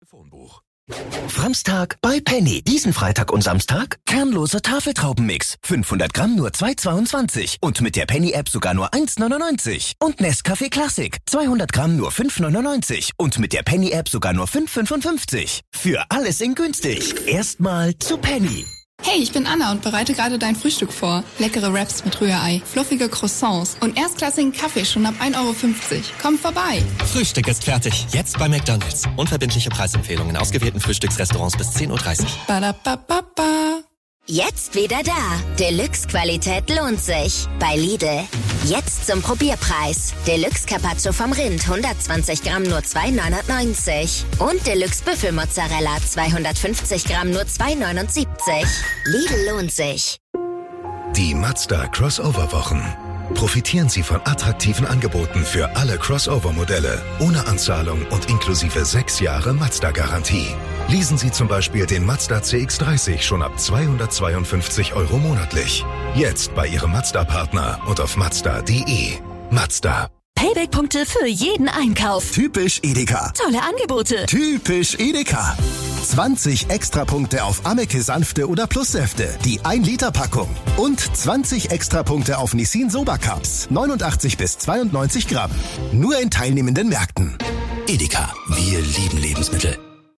Telefonbuch. Framstag bei Penny. Diesen Freitag und Samstag kernlose Tafeltraubenmix. 500 Gramm nur 2,22 und mit der Penny-App sogar nur 1,99. Und Nescafé Classic. 200 Gramm nur 5,99 und mit der Penny-App sogar nur 5,55. Für alles in günstig. Erstmal zu Penny. Hey, ich bin Anna und bereite gerade dein Frühstück vor. Leckere Wraps mit Rührei, fluffige Croissants und erstklassigen Kaffee schon ab 1,50 €. Komm vorbei. Frühstück ist fertig. Jetzt bei McDonald's. Unverbindliche Preisempfehlungen in ausgewählten Frühstücksrestaurants bis 10:30 Uhr. Badabababa. Jetzt wieder da. Deluxe-Qualität lohnt sich. Bei Lidl. Jetzt zum Probierpreis. Deluxe Carpaccio vom Rind 120 Gramm nur 2,99. Und Deluxe Büffelmozzarella 250 Gramm nur 2,79. Lidl lohnt sich. Die Mazda Crossover-Wochen. Profitieren Sie von attraktiven Angeboten für alle Crossover-Modelle, ohne Anzahlung und inklusive 6 Jahre Mazda-Garantie. Leasen Sie zum Beispiel den Mazda CX-30 schon ab 252 € monatlich. Jetzt bei Ihrem Mazda-Partner und auf Mazda.de. Mazda. Payback-Punkte für jeden Einkauf. Typisch Edeka. Tolle Angebote. Typisch Edeka. 20 Extrapunkte auf Ameke Sanfte oder Plussäfte, die 1-Liter-Packung. Und 20 Extrapunkte auf Nissin Soba Cups, 89 bis 92 Gramm. Nur in teilnehmenden Märkten. Edeka. Wir lieben Lebensmittel.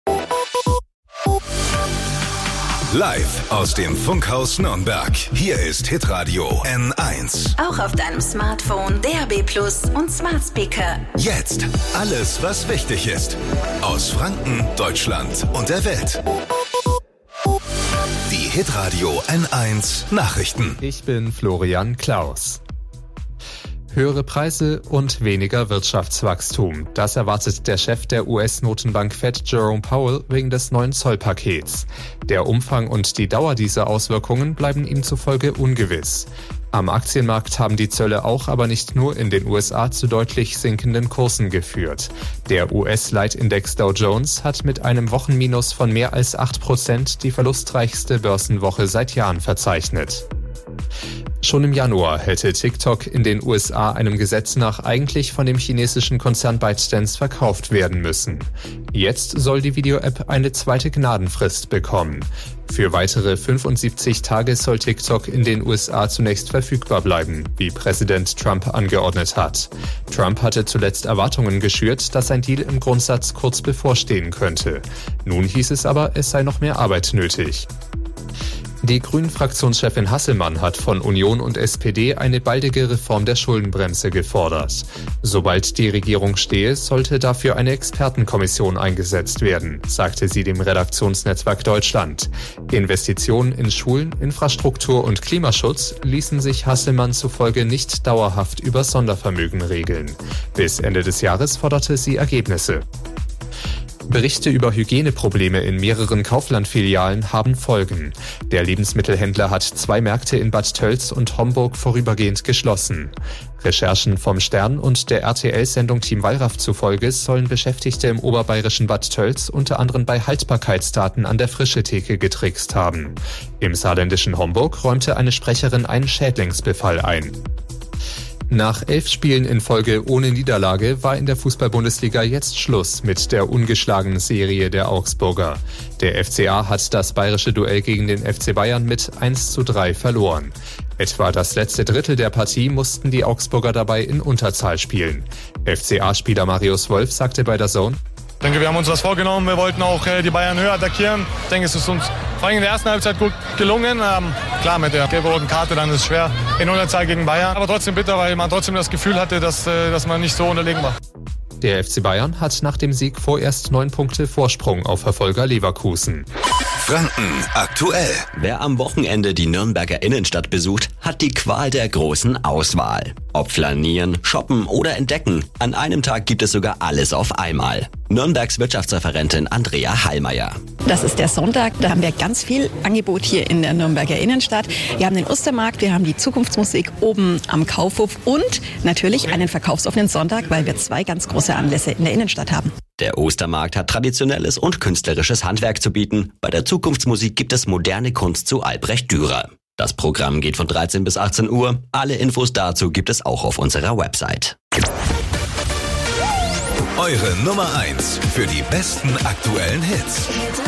Live aus dem Funkhaus Nürnberg. Hier ist Hitradio N1. Auch auf deinem Smartphone, DAB+ und Smart Speaker. Jetzt alles, was wichtig ist. Aus Franken, Deutschland und der Welt. Die Hitradio N1 Nachrichten. Ich bin Florian Klaus. Höhere Preise und weniger Wirtschaftswachstum. Das erwartet der Chef der US-Notenbank Fed, Jerome Powell, wegen des neuen Zollpakets. Der Umfang und die Dauer dieser Auswirkungen bleiben ihm zufolge ungewiss. Am Aktienmarkt haben die Zölle auch, aber nicht nur in den USA, zu deutlich sinkenden Kursen geführt. Der US-Leitindex Dow Jones hat mit einem Wochenminus von mehr als 8% die verlustreichste Börsenwoche seit Jahren verzeichnet. Schon im Januar hätte TikTok in den USA einem Gesetz nach eigentlich von dem chinesischen Konzern ByteDance verkauft werden müssen. Jetzt soll die Video-App eine zweite Gnadenfrist bekommen. Für weitere 75 Tage soll TikTok in den USA zunächst verfügbar bleiben, wie Präsident Trump angeordnet hat. Trump hatte zuletzt Erwartungen geschürt, dass ein Deal im Grundsatz kurz bevorstehen könnte. Nun hieß es aber, es sei noch mehr Arbeit nötig. Die Grünen-Fraktionschefin Hasselmann hat von Union und SPD eine baldige Reform der Schuldenbremse gefordert. Sobald die Regierung stehe, sollte dafür eine Expertenkommission eingesetzt werden, sagte sie dem Redaktionsnetzwerk Deutschland. Investitionen in Schulen, Infrastruktur und Klimaschutz ließen sich Hasselmann zufolge nicht dauerhaft über Sondervermögen regeln. Bis Ende des Jahres forderte sie Ergebnisse. Berichte über Hygieneprobleme in mehreren Kaufland-Filialen haben Folgen. Der Lebensmittelhändler hat 2 Märkte in Bad Tölz und Homburg vorübergehend geschlossen. Recherchen vom Stern und der RTL-Sendung Team Wallraff zufolge sollen Beschäftigte im oberbayerischen Bad Tölz unter anderem bei Haltbarkeitsdaten an der Frischetheke getrickst haben. Im saarländischen Homburg räumte eine Sprecherin einen Schädlingsbefall ein. Nach 11 Spielen in Folge ohne Niederlage war in der Fußball-Bundesliga jetzt Schluss mit der ungeschlagenen Serie der Augsburger. Der FCA hat das bayerische Duell gegen den FC Bayern mit 1:3 verloren. Etwa das letzte Drittel der Partie mussten die Augsburger dabei in Unterzahl spielen. FCA-Spieler Marius Wolf sagte bei DAZN: Ich denke, wir haben uns was vorgenommen. Wir wollten auch die Bayern höher attackieren. Ich denke, es ist uns vor allem in der ersten Halbzeit gut gelungen. Klar, mit der gelb-roten Karte dann ist es schwer in Unterzahl gegen Bayern. Aber trotzdem bitter, weil man trotzdem das Gefühl hatte, dass man nicht so unterlegen war. Der FC Bayern hat nach dem Sieg vorerst 9 Punkte Vorsprung auf Verfolger Leverkusen. Franken aktuell. Wer am Wochenende die Nürnberger Innenstadt besucht, hat die Qual der großen Auswahl. Ob flanieren, shoppen oder entdecken, an einem Tag gibt es sogar alles auf einmal. Nürnbergs Wirtschaftsreferentin Andrea Hallmeier. Das ist der Sonntag, da haben wir ganz viel Angebot hier in der Nürnberger Innenstadt. Wir haben den Ostermarkt, wir haben die Zukunftsmusik oben am Kaufhof und natürlich einen verkaufsoffenen Sonntag, weil wir 2 ganz große Anlässe in der Innenstadt haben. Der Ostermarkt hat traditionelles und künstlerisches Handwerk zu bieten. Bei der Zukunftsmusik gibt es moderne Kunst zu Albrecht Dürer. Das Programm geht von 13 bis 18 Uhr. Alle Infos dazu gibt es auch auf unserer Website. Eure Nummer 1 für die besten aktuellen Hits.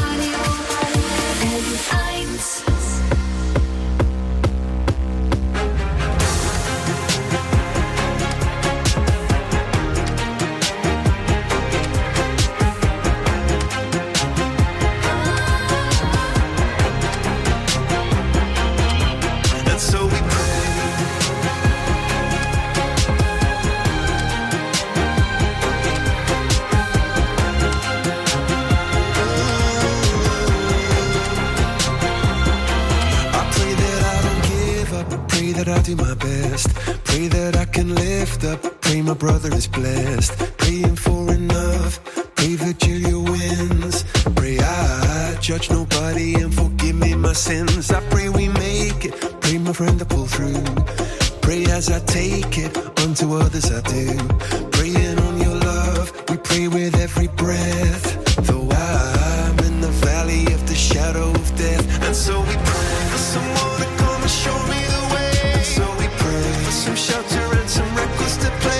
Brother is blessed, praying for enough, pray Virgilia wins, pray I judge nobody and forgive me my sins, I pray we make it, pray my friend to pull through, pray as I take it, unto others I do, praying on your love, we pray with every breath, though I'm in the valley of the shadow of death, and so we pray for someone to come and show me the way, and so we pray for some shelter and some records to play.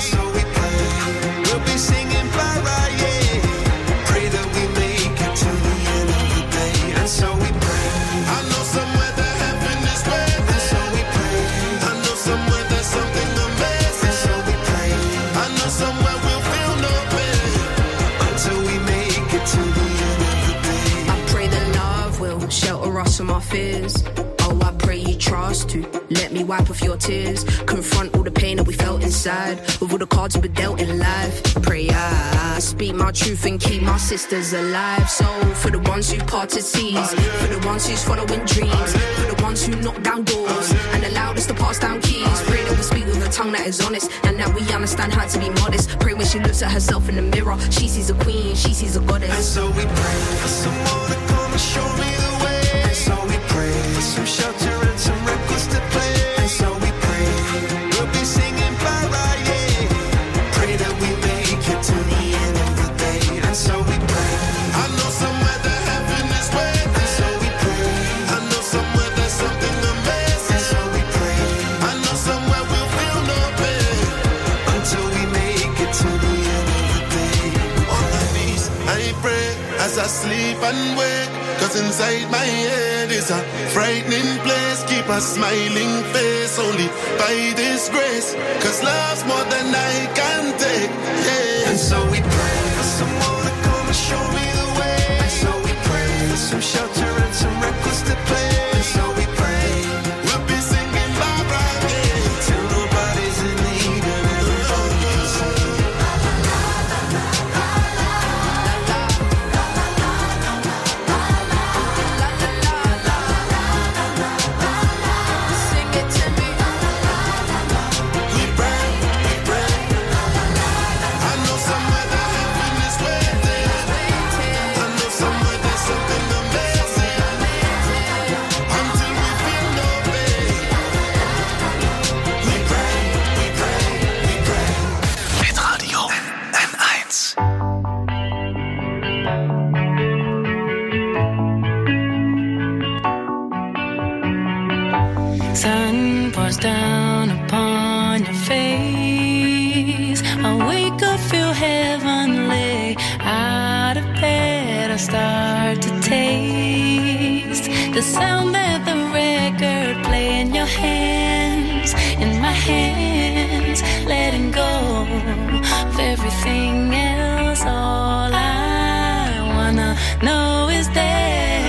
From our fears, oh I pray you trust to let me wipe off your tears, confront all the pain that we felt inside, with all the cards we dealt in life, pray I speak my truth and keep my sisters alive, so for the ones who parted seas, for the ones who's following dreams, for the ones who knock down doors and allowed us to pass down keys, pray that we speak with a tongue that is honest and that we understand how to be modest, pray when she looks at herself in the mirror, she sees a queen, she sees a goddess, and so we pray for someone to come and show me the way. So we pray for some shelter and some records to play. And so we pray we'll be singing bye-bye, yeah. Pray that we make it to the end of the day. And so we pray. I know somewhere that heaven is waiting. And so we pray. I know somewhere there's something amazing. And so we pray. I know somewhere we'll feel no pain until we make it to the end of the day. On my knees, I pray as I sleep and wake. Cause inside my head is a frightening place. Keep a smiling face only by this grace. Cause love's more than I can take, yeah. And so we pray for someone to come and show me the way. And so we pray for some shelter and some records to play. And so we pray we'll be singing bye-bye, yeah, till nobody's in need and everybody can sing. Sun pours down upon your face. I wake up, feel heavenly. Out of bed, I start to taste the sound that the record play in your hands, in my hands, letting go of everything else. All I wanna know is this.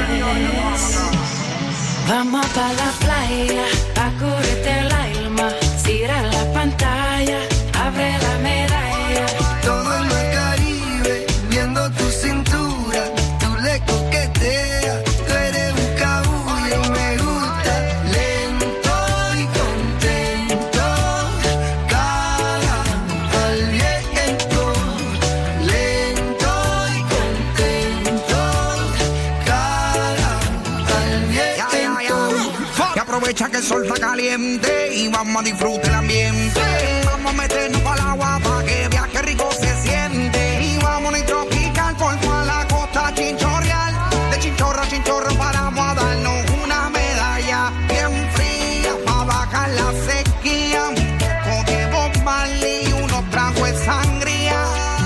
Vamos pa' la playa, pa' curarte el alma, cierra la pantalla, abre la medalla. Todo en el Caribe, viendo tu cintura, tú le coqueteas, tú eres un cabullo y me gusta. Lento y contento, cara al viento. Lento y contento, cara al viento. Y aprovecha que el sol está caliente y vamos a disfrutar el ambiente. Vamos a meternos para el agua para que veas qué rico se siente. Y vamos a tropical por toda la costa chinchorreal. De chinchorro a chinchorro paramos a darnos una medalla bien fría para bajar la sequía. Un poco de Bob Marley y unos tragos de sangría.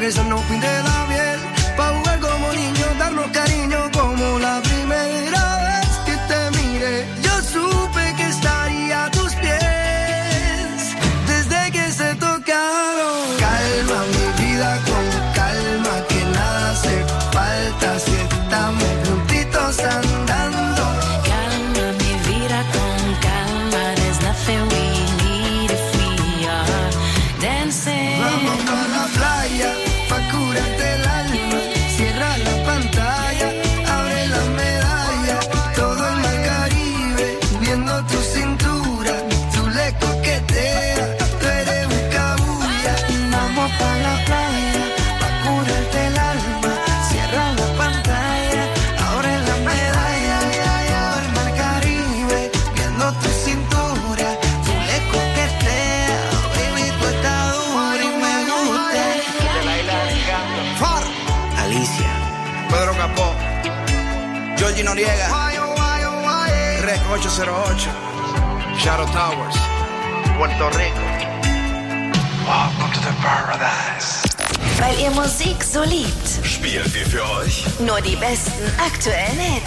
que esa no pinte la piel, pa' jugar como niños, darnos cariño como la primera vez que te miré. Yo supe que estaría a tus pies desde que se tocaron. Calma mi vida con calma, que nada hace falta si estamos juntitos andando. Calma mi vida con calma. There's nothing we need if we are dancing. Vamos pa' la playa, pa' curarte el alma. Cierra la pantalla, abre la medalla. Todo el mar Caribe, viendo tu cintura. Tú le coqueteas, tú eres un cabulla. Vamos pa' la playa, pa' curarte el alma. Cierra la pantalla, abre la medalla. Todo el mar Caribe, viendo tu cintura. Tú le coqueteas, baby, tú estás dura y me gusta. Far, Alicia, Pedro Capó, Georgie Noriega, Rec 808, Shadow Towers, Puerto Rico. Welcome to the paradise. Weil ihr Musik so liebt. Spielen wir für euch Nur die besten aktuellen Hits.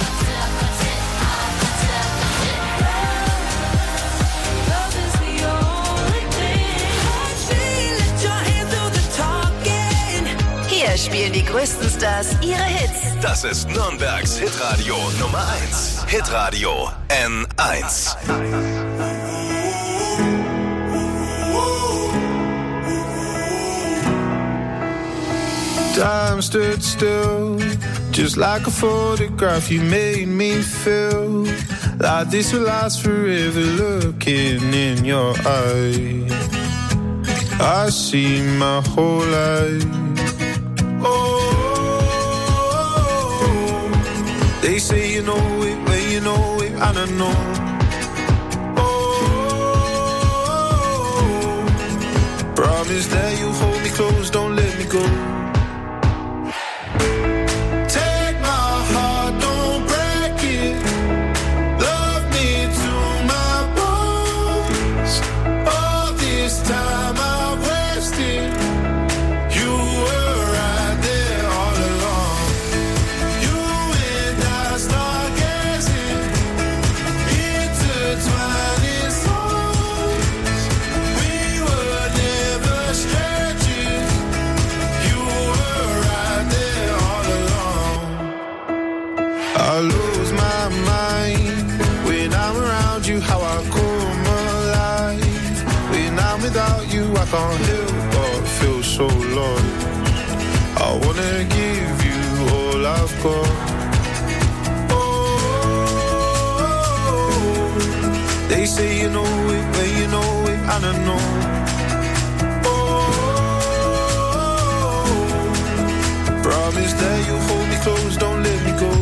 Hier spielen die größten Stars ihre Hits. Das ist Nürnbergs Hitradio Nummer 1. Hitradio N1. Time stood still, just like a photograph. You made me feel like this will last forever. Looking in your eyes, I see my whole life. Oh, they say you know it when you know it, and I know. Oh, promise that you hold me close, don't let me go. I lose my mind when I'm around you, how I come alive. When I'm without you, I can't help but feel so lost. I wanna give you all I've got. Oh, they say you know it when you know it, and I know. Oh, promise that you'll hold me close, don't let me go.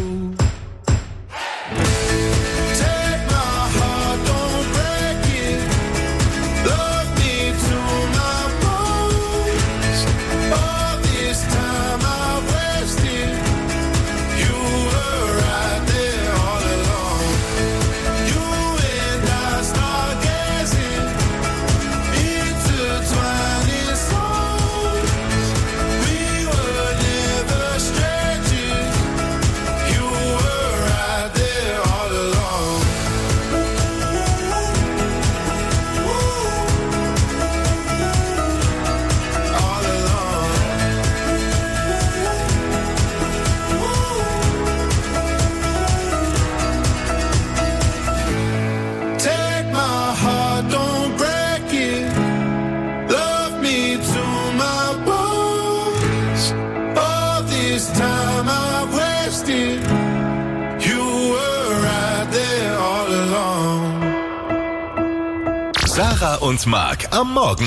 Sarah und Mark am Morgen.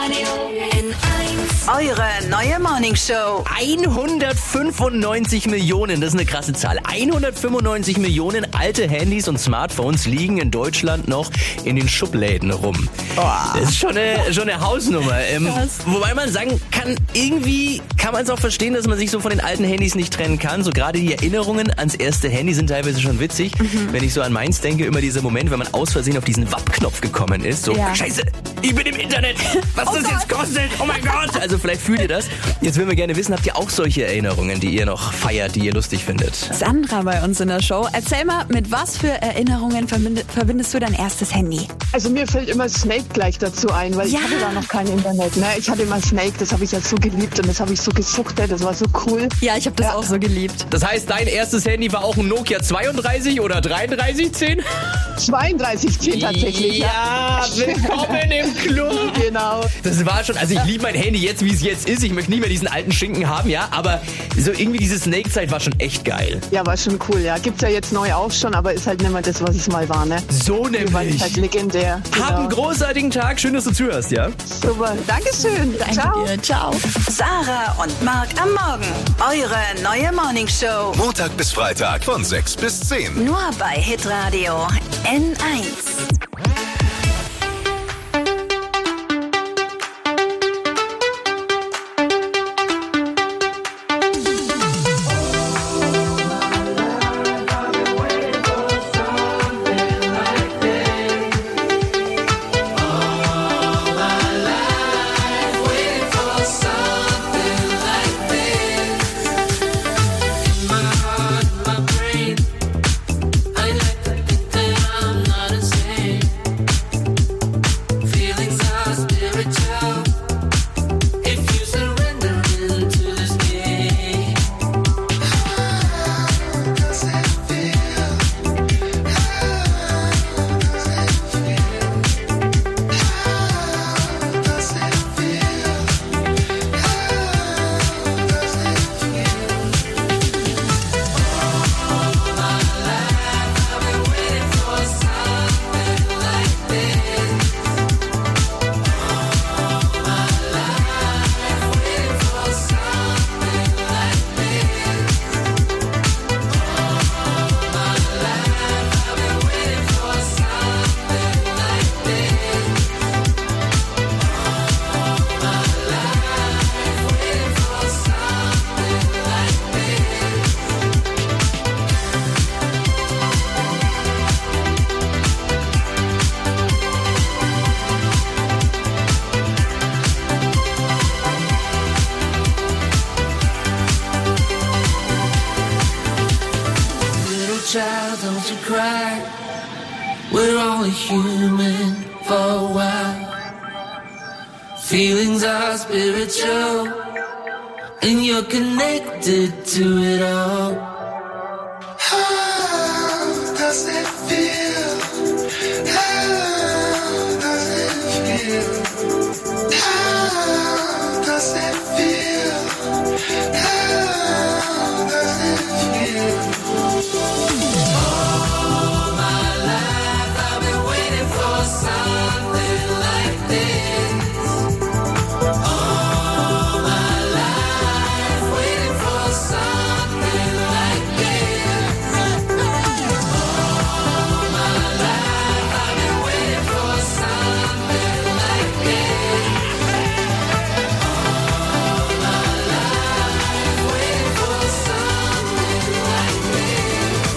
Eure neue Morningshow. 195 Millionen, das ist eine krasse Zahl. 195 Millionen alte Handys und Smartphones liegen in Deutschland noch in den Schubläden rum. Das ist schon eine Hausnummer. Wobei man sagen kann man es auch verstehen, dass man sich so von den alten Handys nicht trennen kann. So gerade die Erinnerungen ans erste Handy sind teilweise schon witzig. Wenn ich so an meins denke, immer dieser Moment, wenn man aus Versehen auf diesen Wapp-Knopf gekommen ist. So, Scheiße, ich bin im Internet. Was das jetzt kostet. Oh mein Gott. Also vielleicht fühlt ihr das. Jetzt würden wir gerne wissen, habt ihr auch solche Erinnerungen, die ihr noch feiert, die ihr lustig findet? Sandra bei uns in der Show. Erzähl mal, mit was für Erinnerungen verbindest du dein erstes Handy? Also mir fällt immer Snake gleich dazu ein, weil ich hatte da noch kein Internet. Ne? Ich hatte immer Snake, das habe ich ja so geliebt und das habe ich so gesuchtet, das war so cool. Ja, ich habe das auch so geliebt. Das heißt, dein erstes Handy war auch ein Nokia 32 oder 3310? 3210 tatsächlich. Ja, willkommen im Club. Genau. Das war schon, also ich liebe mein Handy jetzt, wie es jetzt ist. Ich möchte nicht mehr diesen alten Schinken haben, ja, aber so irgendwie diese Snake-Zeit war schon echt geil. Ja, war schon cool, ja. Gibt's ja jetzt neu auch schon, aber ist halt nicht mehr das, was es mal war, ne? So nämlich. War halt legendär. Hab einen großartigen Tag, schön, dass du zuhörst, ja? Super, Dankeschön. Danke dir, ciao. Sarah und Marc am Morgen. Eure neue Morningshow. Montag bis Freitag von 6 bis 10. Nur bei Hitradio N1. Child, don't you cry. We're only human for a while. Feelings are spiritual, and you're connected to it all. How does it feel? How does it feel? How does it feel? How does it feel? All my life I've been waiting for something like this. All my life waiting for something like this. All my life I've been waiting for something like this. All my life waiting for something like this.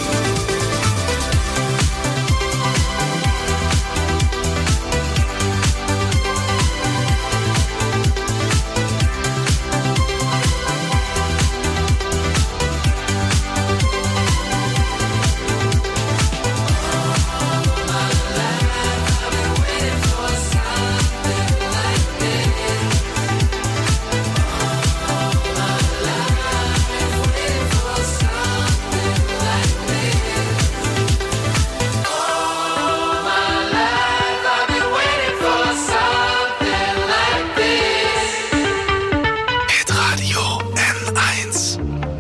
Hitradio N1.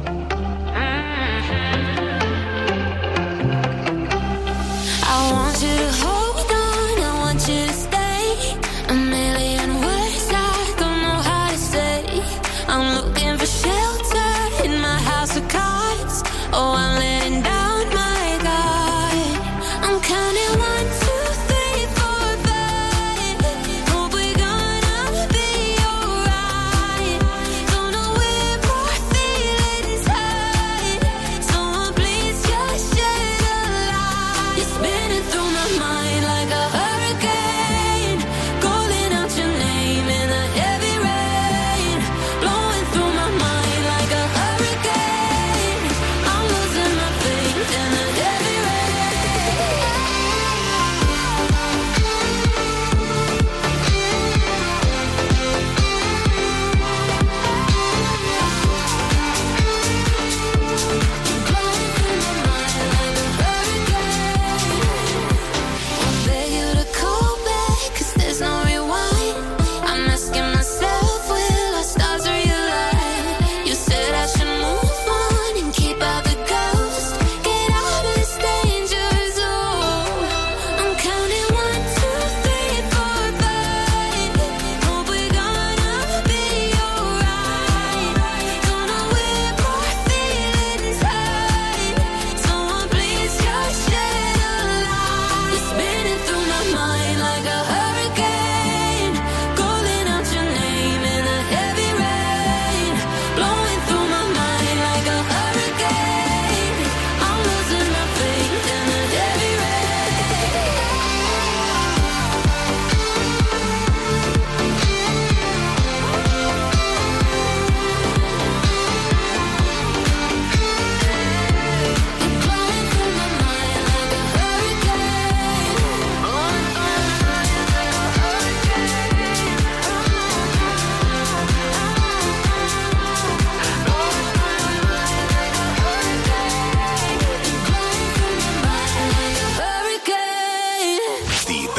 I want you to hold on, I want you to stay. A million words I don't know how to say. I'm looking for shelter in my house of cards. Oh, I'm letting down my guard. I'm counting 1, 2, 3, 4, 5. Hope we're gonna be alright.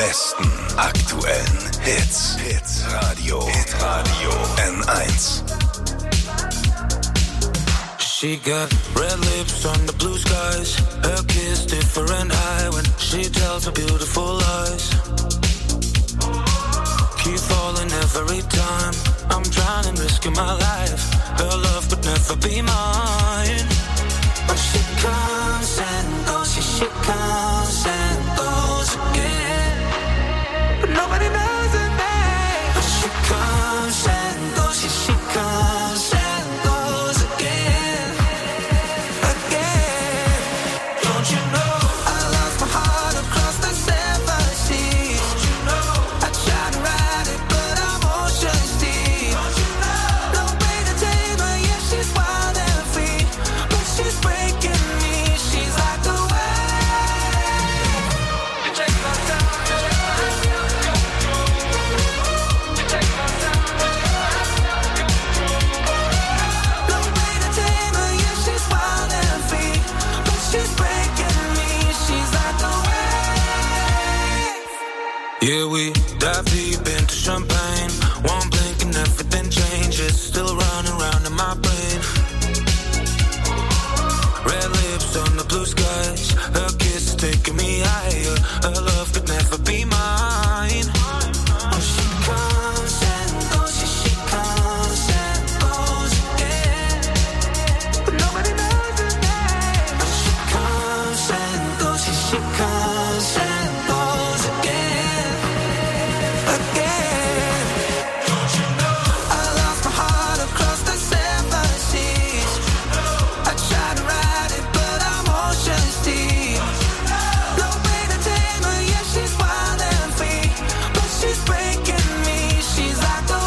besten aktuellen Hits. Hitradio N1. She got red lips on the blue skies. Her kiss different high when she tells her beautiful lies. Keep falling every time. I'm trying and risking my life. Her love could never be mine. But she comes and goes, she comes and goes again. But nobody knows her name. But she comes and goes, she comes and goes again. Again. Don't you know I lost my heart across the seven seas? Don't you know I tried to ride it, but I'm ocean's deep. Don't you know no way to tame her, yeah, she's wild and free. But she's breaking me, she's like a wave. You take my time, you take my time, you take my time. No way to tame her, yeah, she's wild and free. But she's breaking me, she's like a wave. Yeah, we dive deep into champagne. One blink and everything changes. Still running around in my brain. Red lips on the blue skies. Her kiss is taking me higher. Her love could never be mine. Oh, she comes and goes, she comes and goes again. But nobody knows her name. Oh, she comes and goes, she comes and goes again. Again. Don't you know I lost my heart across the seven seas? I tried to ride it, but I'm ocean's deep. No way to tame her, yeah, she's wild and free. But she's breaking me, she's like a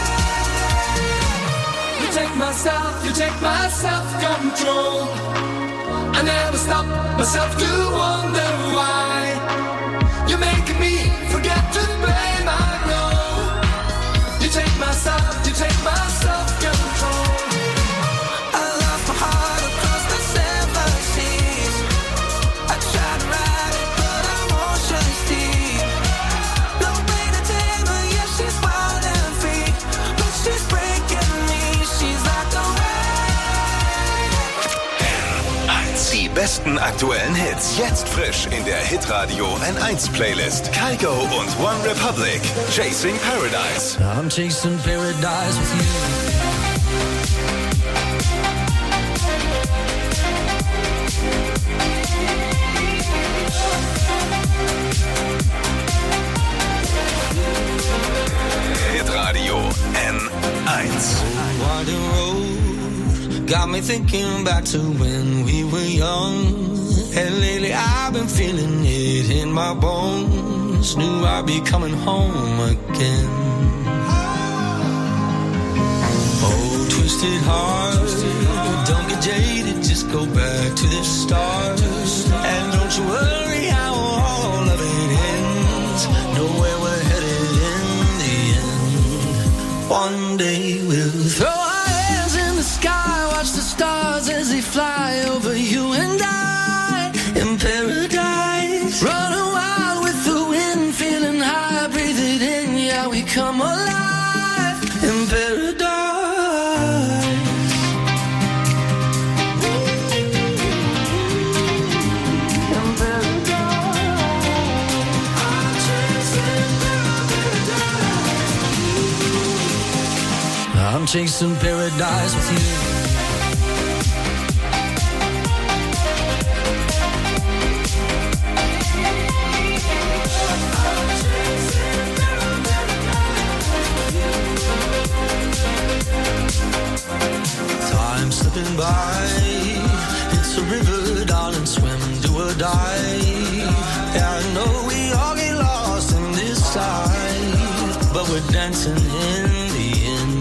wave. You take my self-control. I never stop myself to wonder why. You're making me forget to blame, I know. You take my self-control. I lost my heart across the seven seas. I tried to ride it, but I'm ocean's deep. No way to tame her, yeah, she's wild and free. But she's breaking me, she's like a N1. Die besten aktuellen Hits. Jetzt frisch in der Hitradio N1 Playlist. Kygo und One Republic. Chasing Paradise. I'm chasing paradise with you. Hitradio N1. Winding road got me thinking back to when we were young. And lately I've been feeling it in my bones. Knew I'd be coming home again. Oh, twisted heart, don't get jaded, just go back to the start. And don't you worry how all of it ends. Know where we're headed in the end. One day we'll throw our hands in the sky, watch the stars as they fly over you and I in paradise. Running wild with the wind, feeling high, breathe it in, yeah, we come alive in paradise. I'm chasing paradise with you. Time slipping by, it's a river, darling, swim, do or die. Yeah, I know we all get lost in this life, but we're dancing in the end.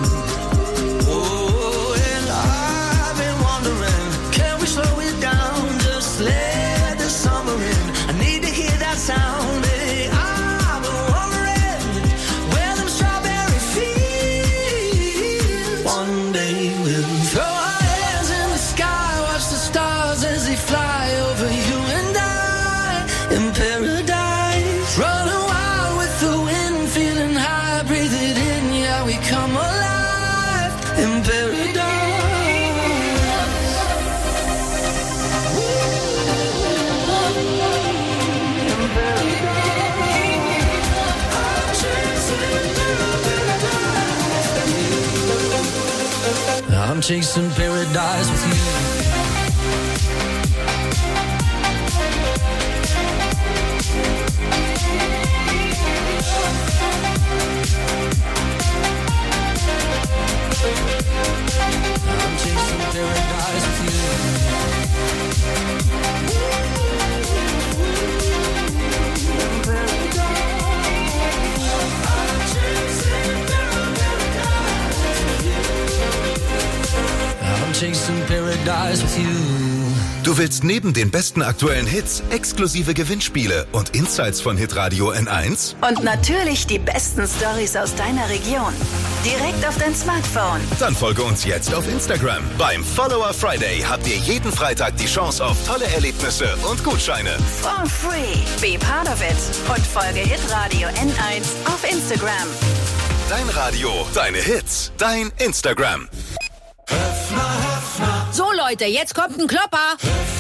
Oh, and I've been wondering, can we slow it down, just let the summer in? I need to hear that sound, baby. I've been wondering where them strawberry fields. One day we'll throw our hands in the sky, watch the stars as they fly over you and I in paradise. Run I'm chasing paradise with you. I'm chasing paradise with I'm chasing paradise with you. Du willst neben den besten aktuellen Hits exklusive Gewinnspiele und Insights von Hitradio N1? Und natürlich die besten Stories aus deiner Region. Direkt auf dein Smartphone. Dann folge uns jetzt auf Instagram. Beim Follower Friday habt ihr jeden Freitag die Chance auf tolle Erlebnisse und Gutscheine. For free. Be part of it. Und folge Hitradio N1 auf Instagram. Dein Radio, deine Hits, dein Instagram. So Leute, jetzt kommt ein Klopper.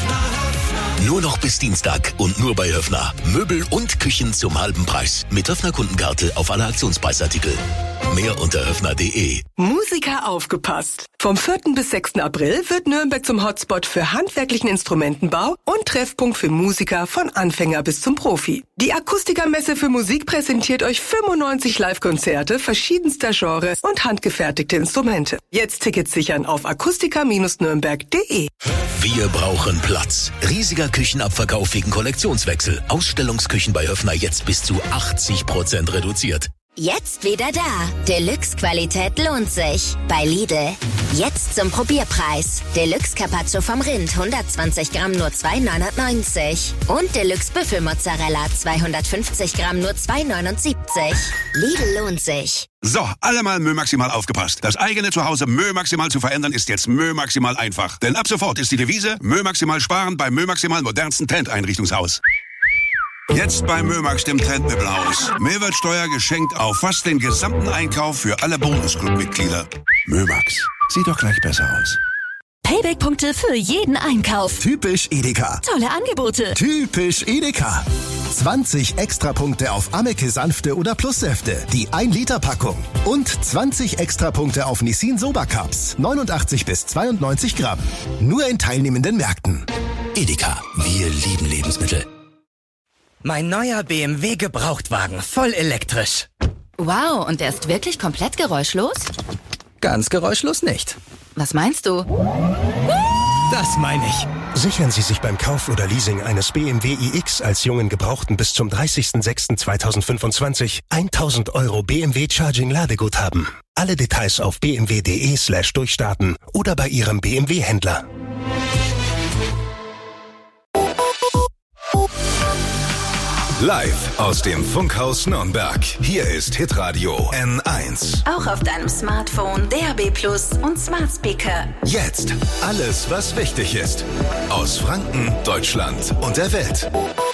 Nur noch bis Dienstag und nur bei Höffner. Möbel und Küchen zum halben Preis. Mit Höffner Kundenkarte auf alle Aktionspreisartikel. Mehr unter höffner.de. Musiker aufgepasst! Vom 4. bis 6. April wird Nürnberg zum Hotspot für handwerklichen Instrumentenbau und Treffpunkt für Musiker von Anfänger bis zum Profi. Die Akustikermesse für Musik präsentiert euch 95 Live-Konzerte verschiedenster Genres und handgefertigte Instrumente. Jetzt Tickets sichern auf akustiker-nürnberg.de. Wir brauchen Platz. Riesiger Küchenabverkauf wegen Kollektionswechsel. Ausstellungsküchen bei Höffner jetzt bis zu 80% reduziert. Jetzt wieder da. Deluxe-Qualität lohnt sich. Bei Lidl. Jetzt zum Probierpreis. Deluxe Carpaccio vom Rind 120 Gramm nur 2,99. Und Deluxe Büffelmozzarella 250 Gramm nur 2,79. Lidl lohnt sich. So, alle mal Mö Maximal aufgepasst. Das eigene Zuhause Mö Maximal zu verändern ist jetzt Mö Maximal einfach. Denn ab sofort ist die Devise Mö Maximal sparen beim Mö Maximal modernsten Trendeinrichtungshaus. Jetzt bei Mömax, dem Trendmöbelhaus. Mehrwertsteuer geschenkt auf fast den gesamten Einkauf für alle Bonusclub-Mitglieder. Mömax, sieht doch gleich besser aus. Payback-Punkte für jeden Einkauf. Typisch Edeka. Tolle Angebote. Typisch Edeka. 20 Extrapunkte auf Ameke sanfte oder Plussäfte. Die 1-Liter-Packung. Und 20 Extrapunkte auf Nissin Soba Cups. 89 bis 92 Gramm. Nur in teilnehmenden Märkten. Edeka, wir lieben Lebensmittel. Mein neuer BMW Gebrauchtwagen, voll elektrisch. Wow, und der ist wirklich komplett geräuschlos? Ganz geräuschlos nicht. Was meinst du? Das meine ich. Sichern Sie sich beim Kauf oder Leasing eines BMW iX als jungen Gebrauchten bis zum 30.06.2025 1.000 € BMW Charging Ladeguthaben. Alle Details auf bmw.de/durchstarten oder bei Ihrem BMW-Händler. Live aus dem Funkhaus Nürnberg. Hier ist Hitradio N1. Auch auf deinem Smartphone, DAB+ und Smart Speaker. Jetzt alles, was wichtig ist. Aus Franken, Deutschland und der Welt.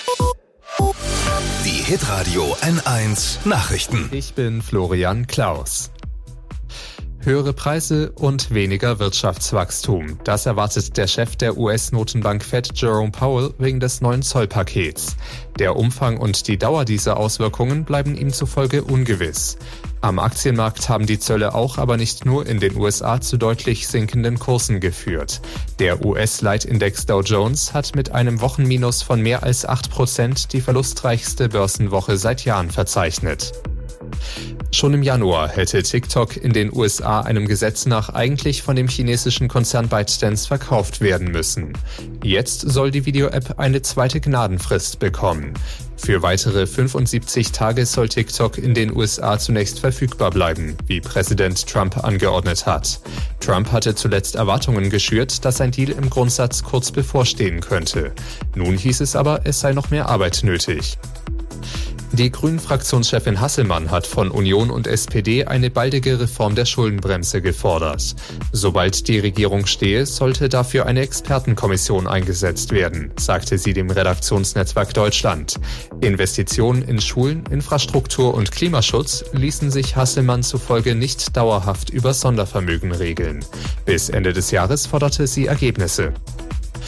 Die Hitradio N1 Nachrichten. Ich bin Florian Klaus. Höhere Preise und weniger Wirtschaftswachstum. Das erwartet der Chef der US-Notenbank Fed, Jerome Powell, wegen des neuen Zollpakets. Der Umfang und die Dauer dieser Auswirkungen bleiben ihm zufolge ungewiss. Am Aktienmarkt haben die Zölle auch, aber nicht nur in den USA, zu deutlich sinkenden Kursen geführt. Der US-Leitindex Dow Jones hat mit einem Wochenminus von mehr als 8% die verlustreichste Börsenwoche seit Jahren verzeichnet. Schon im Januar hätte TikTok in den USA einem Gesetz nach eigentlich von dem chinesischen Konzern ByteDance verkauft werden müssen. Jetzt soll die Video-App eine zweite Gnadenfrist bekommen. Für weitere 75 Tage soll TikTok in den USA zunächst verfügbar bleiben, wie Präsident Trump angeordnet hat. Trump hatte zuletzt Erwartungen geschürt, dass ein Deal im Grundsatz kurz bevorstehen könnte. Nun hieß es aber, es sei noch mehr Arbeit nötig. Die Grünen-Fraktionschefin Hasselmann hat von Union und SPD eine baldige Reform der Schuldenbremse gefordert. Sobald die Regierung stehe, sollte dafür eine Expertenkommission eingesetzt werden, sagte sie dem Redaktionsnetzwerk Deutschland. Investitionen in Schulen, Infrastruktur und Klimaschutz ließen sich Hasselmann zufolge nicht dauerhaft über Sondervermögen regeln. Bis Ende des Jahres forderte sie Ergebnisse.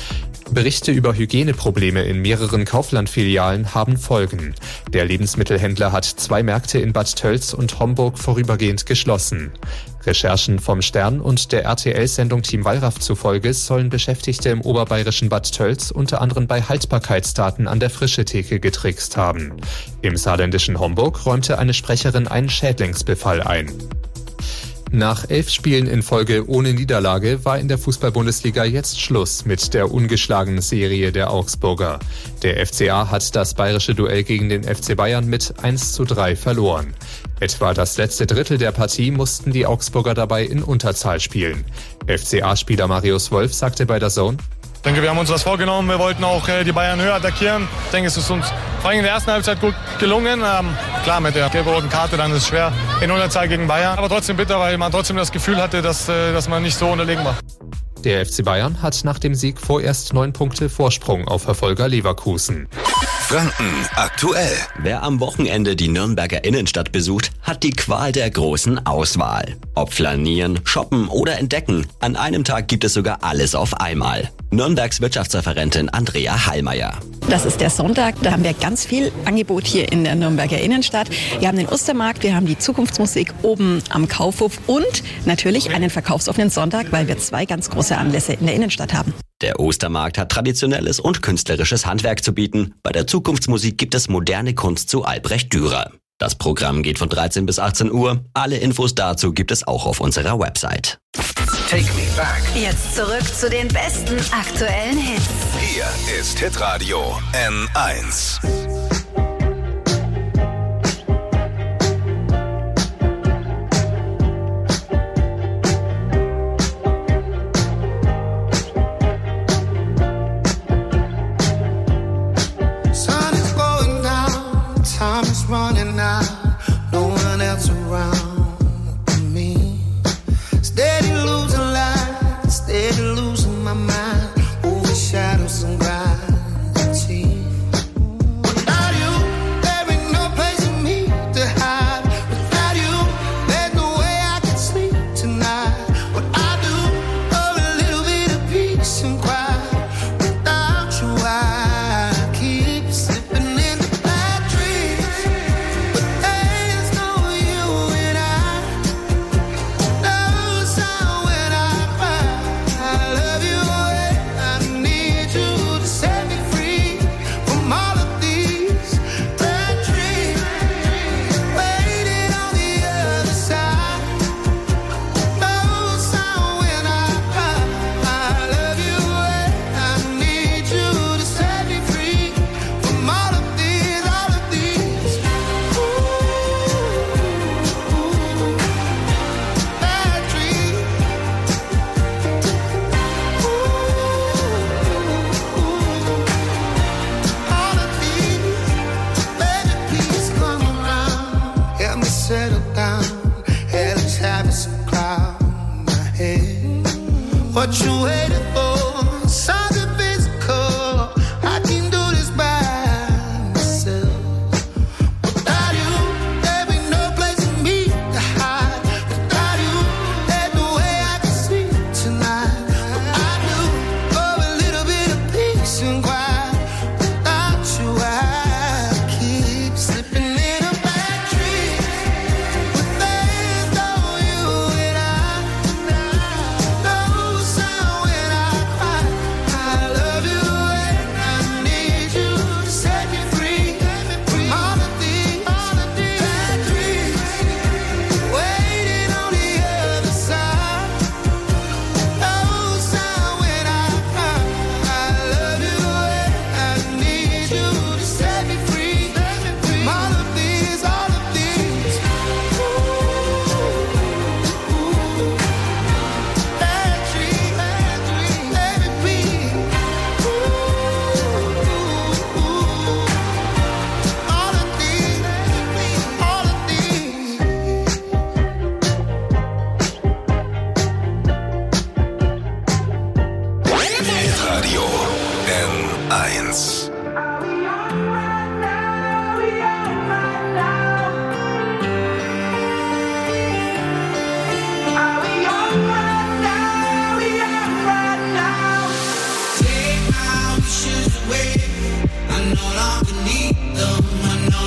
Berichte über Hygieneprobleme in mehreren Kaufland-Filialen haben Folgen. Der Lebensmittelhändler hat 2 Märkte in Bad Tölz und Homburg vorübergehend geschlossen. Recherchen vom Stern und der RTL-Sendung Team Wallraff zufolge sollen Beschäftigte im oberbayerischen Bad Tölz unter anderem bei Haltbarkeitsdaten an der Frischetheke getrickst haben. Im saarländischen Homburg räumte eine Sprecherin einen Schädlingsbefall ein. Nach 11 Spielen in Folge ohne Niederlage war in der Fußball-Bundesliga jetzt Schluss mit der ungeschlagenen Serie der Augsburger. Der FCA hat das bayerische Duell gegen den FC Bayern mit 1:3 verloren. Etwa das letzte Drittel der Partie mussten die Augsburger dabei in Unterzahl spielen. FCA-Spieler Marius Wolf sagte bei der Zone: Ich denke, wir haben uns was vorgenommen. Wir wollten auch die Bayern höher attackieren. Ich denke, es ist uns vor allem in der ersten Halbzeit gut gelungen. Klar, mit der gelb-roten Karte dann ist es schwer in Unterzahl gegen Bayern. Aber trotzdem bitter, weil man trotzdem das Gefühl hatte, dass man nicht so unterlegen war. Der FC Bayern hat nach dem Sieg vorerst 9 Punkte Vorsprung auf Verfolger Leverkusen. Franken aktuell. Wer am Wochenende die Nürnberger Innenstadt besucht, hat die Qual der großen Auswahl. Ob flanieren, shoppen oder entdecken, an einem Tag gibt es sogar alles auf einmal. Nürnbergs Wirtschaftsreferentin Andrea Hallmeier. Das ist der Sonntag, da haben wir ganz viel Angebot hier in der Nürnberger Innenstadt. Wir haben den Ostermarkt, wir haben die Zukunftsmusik oben am Kaufhof und natürlich einen verkaufsoffenen Sonntag, weil wir 2 ganz große Anlässe in der Innenstadt haben. Der Ostermarkt hat traditionelles und künstlerisches Handwerk zu bieten. Bei der Zukunftsmusik gibt es moderne Kunst zu Albrecht Dürer. Das Programm geht von 13 bis 18 Uhr. Alle Infos dazu gibt es auch auf unserer Website. Take me back. Jetzt zurück zu den besten aktuellen Hits. Hier ist Hitradio N1. Sun is going down, time is running out, no one else around me. Steady losing light, steady losing my mind, over shadows and gravity.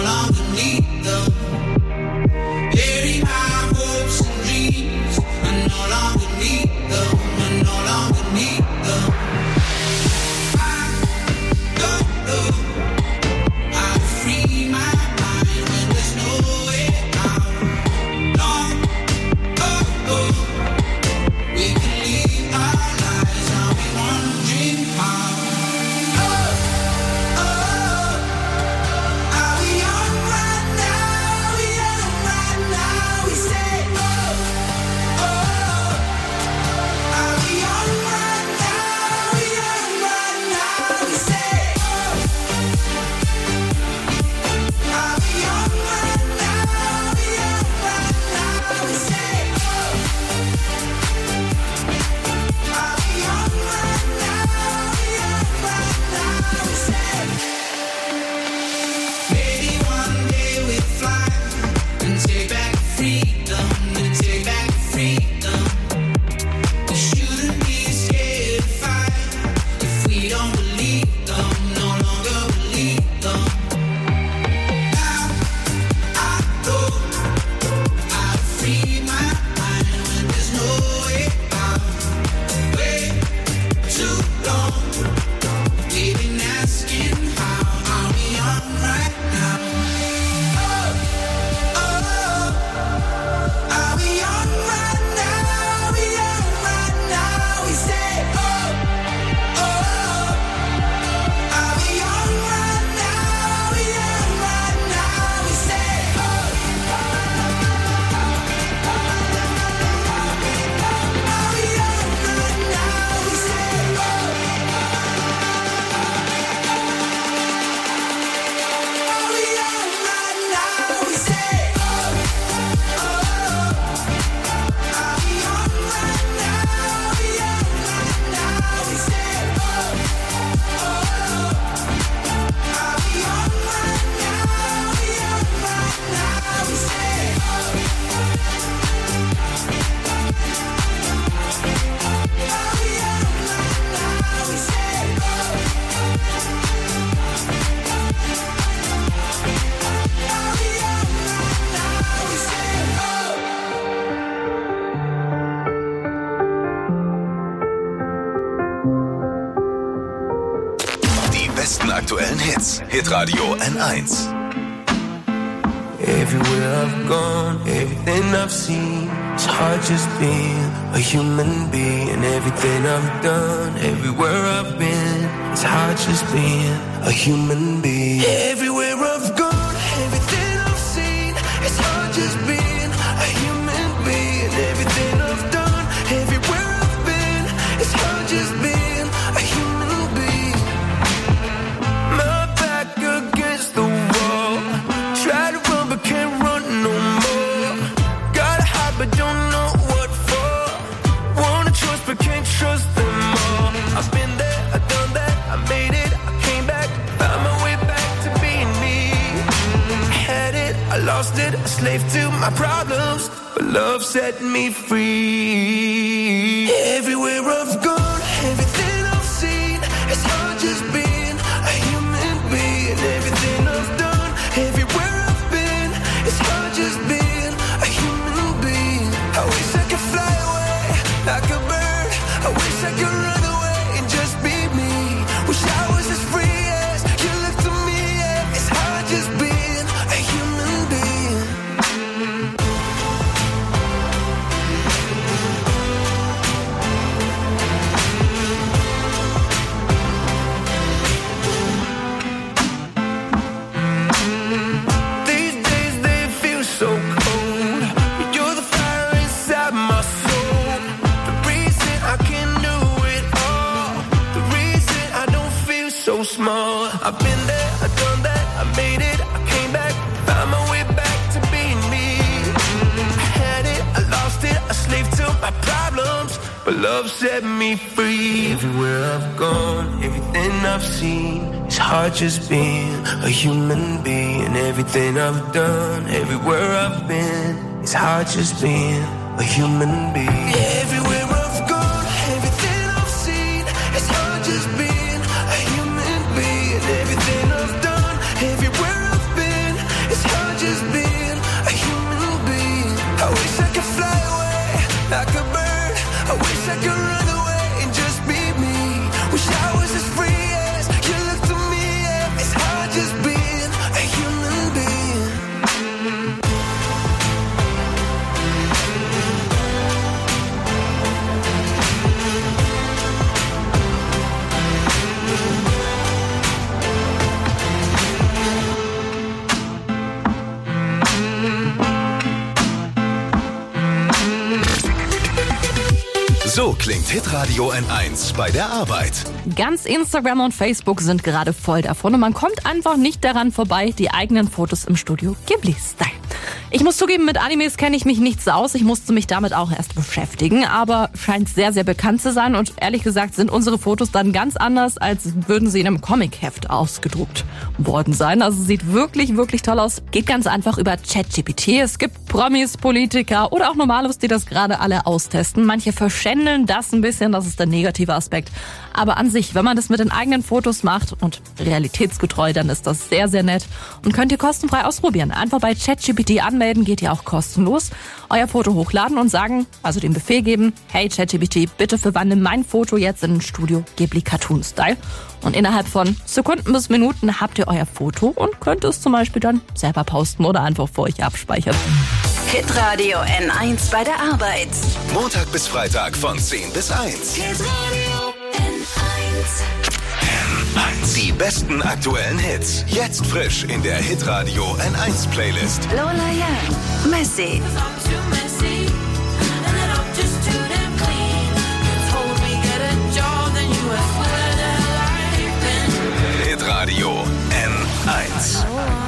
longer need them. Bury my hopes and dreams. I no longer need them. I no longer need them. I don't know how to free my mind when there's no way out. Long ago, we can leave our lives. I'll be wondering how. Are we young right now? We young right now. We say, are we young right now? We young right now. We say, are we young right now? We young right now. We say, are we young right now? We young right now. We say, maybe one day we'll fly and take back freedom, and take back freedom. We shouldn't be scared to fight if we don't believe them, no longer believe them. Now I know how to free my mind when there's no way out. Way too long, we've been asking how. Are we young right now? Are we young right now? We young right now. We say, are we young right now? We young right now. We say, are we young right now? We say, are we young right now? We say, are we young right now? We young right now. We say, are we young right now? We young right now. We say, are we young right now? We say, Die besten aktuellen Hits. Hitradio N1. everywhere I've gone, everything I've seen, it's hard just being a human being. Everything I've done, everywhere I've been, it's hard just being a human being. Everywhere I've gone, everything I've seen, it's hard just being a human being. Everything I've done, everywhere I've been, it's hard just being a human being. My back against the wall, try to run but can't run no more. Gotta hide but don't know what for. Wanna trust but can't trust them all. I've been there, I've done that, I made it, I came back, found my way back to being me. Had it, I lost it, a slave to my problems, but love set me free. Everywhere I've gone, everything I've seen, it's hard just being a human being. Everything I've done, everywhere I've been, it's hard just being a human being. I wish I could fly away like a bird. I wish I could run away and just be me. Wish I was as free as you look to me. Yeah. It's hard just being a human being. These days they feel so cold. You're the fire inside my soul. The reason I can do it all. The reason I don't feel so small. I've been there, I've done that, I made it, I came back, found my way back to being me. I had it, I lost it, a slave to my problems, but love set me free. Everywhere I've gone, everything I've seen, it's hard just being a human being. Everything I've done, everywhere I've been, it's hard just being a human being. Everywhere I've gone, everything I've seen, it's hard just being a human being. Everything I've done, everywhere I've been, So klingt Hitradio N1 bei der Arbeit. Ganz Instagram und Facebook sind gerade voll davon und man kommt einfach nicht daran vorbei, die eigenen Fotos im Studio Ghibli-Style. Ich muss zugeben, mit Animes kenne ich mich nicht so aus. Ich musste mich damit auch erst beschäftigen, aber scheint sehr, sehr bekannt zu sein. Und ehrlich gesagt sind unsere Fotos dann ganz anders, als würden sie in einem Comic-Heft ausgedruckt worden sein. Also sieht wirklich, wirklich toll aus. Geht ganz einfach über ChatGPT. Es gibt Promis, Politiker oder auch Normalos, die das gerade alle austesten. Manche verschändeln das ein bisschen, das ist der negative Aspekt. Aber an sich, wenn man das mit den eigenen Fotos macht und realitätsgetreu, dann ist das sehr, sehr nett. Und könnt ihr kostenfrei ausprobieren. Einfach bei ChatGPT anmelden, geht ihr auch kostenlos. Euer Foto hochladen und sagen, also den Befehl geben, hey ChatGPT, bitte verwandle mein Foto jetzt in den Studio Ghibli Cartoon Style. Und innerhalb von Sekunden bis Minuten habt ihr euer Foto und könnt es zum Beispiel dann selber posten oder einfach für euch abspeichern. Hitradio N1 bei der Arbeit. Montag bis Freitag von 10 bis 1. Hitradio N1. N1. Die besten aktuellen Hits. Jetzt frisch in der Hitradio N1 Playlist. Lola Young, Messi. Hitradio N1.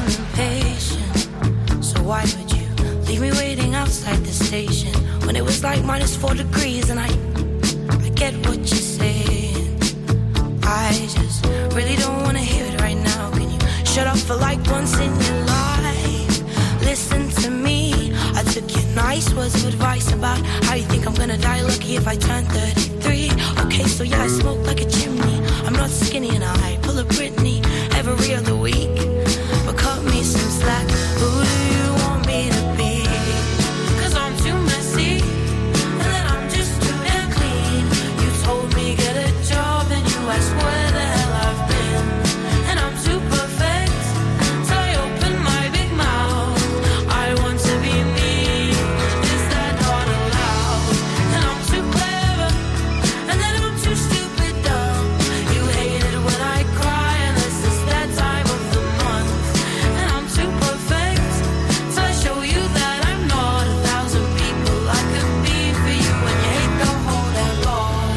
So why would you leave me waiting outside the station when it was like -4 degrees and I get what you're saying. I just really don't want to hear it right now. Can you shut up for like once in your life? Listen to me. I took your nice words of advice about how you think I'm gonna die lucky if I turn 33. Okay, so yeah, I smoke like a chimney. I'm not skinny and I pull a Britney every other week. But cut me some slack. Who do you want me to be? 'Cause I'm too messy and then I'm just too damn clean. You told me get a job and you asked where the hell I've been. And I'm too perfect till I open my big mouth. I want to be me. Is that not allowed? And I'm too clever and then I'm too stupid dumb. You hate it when I cry unless it's that time of the month. And I'm too perfect till I show you that I'm not 1,000 people I could be for you. And you hate the whole damn lot.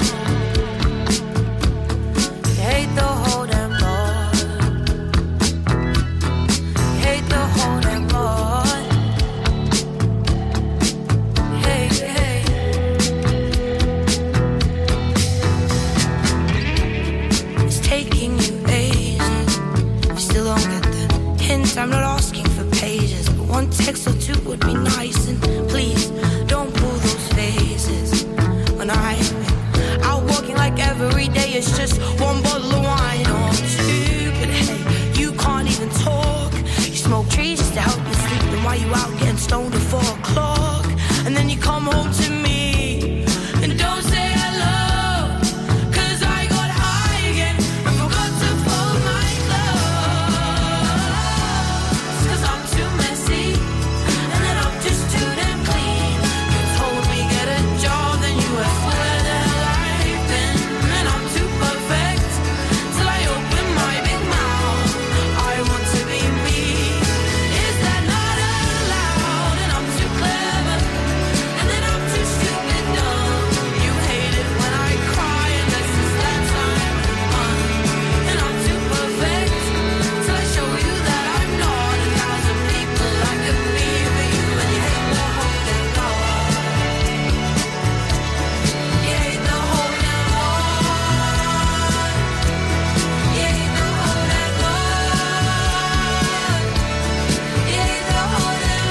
You hate the whole damn lot. You hate the whole damn lot. Hey, hey. It's taking you ages. You still don't get the hint. I'm not asking for pages, but one text or two would be nice. And please don't pull those faces when I'm out walking like every day. It's just one bottle of wine or two. But hey, you can't even talk. You smoke trees just to help you sleep. Then why you out getting stoned at 4 o'clock? And then you come home to me and don't say hello. 'Cause I got high again and forgot to fold my clothes. 'Cause I'm too messy and then I'm just too damn clean. You told me get a job, then you asked where the hell I've been. And I'm too perfect till I open my big mouth. I want to be me. Is that not allowed? And I'm too clever and then I'm too stupid dumb. You hate it when I cry unless it's that time of the month. And I'm too perfect till I show you that I'm not 1,000 people I could be for you. And you hate the whole damn lot. You hate the whole damn lot. You hate the whole damn lot. You hate the whole damn